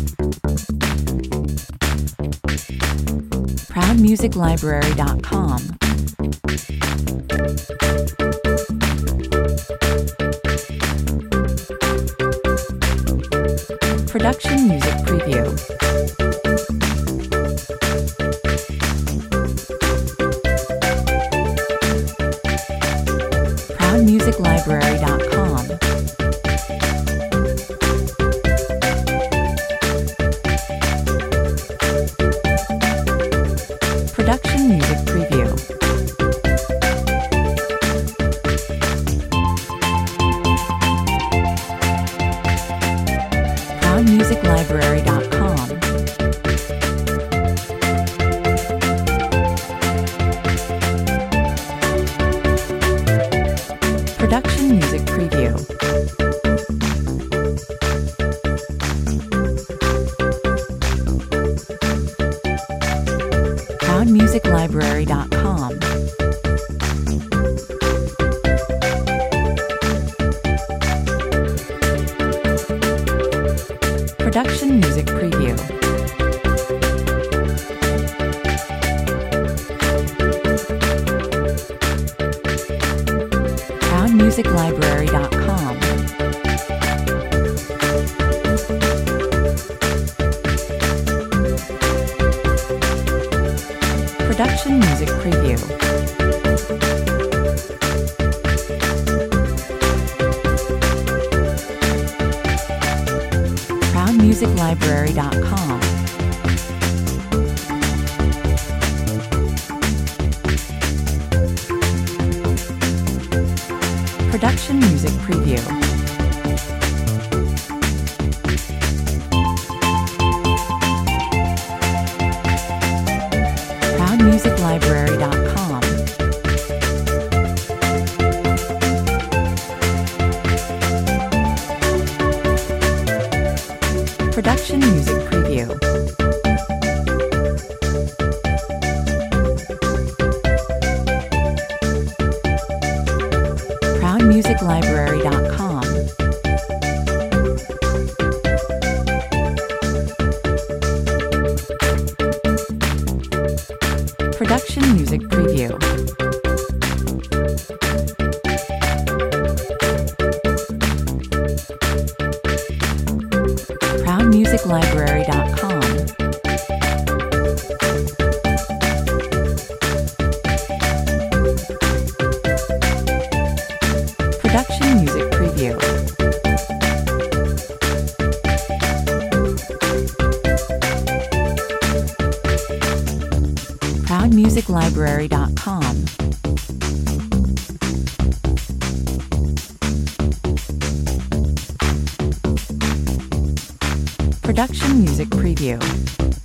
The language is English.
ProudMusicLibrary.com. Production Music Preview. ProudMusicLibrary.com. Production Music Preview. ProudMusicLibrary.com. Production Music Preview. ProudMusicLibrary.com. Production Music Preview. ProudMusicLibrary.com. Production Music Preview. ProudMusicLibrary.com. Production Music Preview. ProudMusicLibrary.com. Production Music Preview. ProudMusicLibrary.com. Production Music Preview. ProudMusicLibrary.com. Production Music Preview. ProudMusicLibrary.com. Production Music Preview.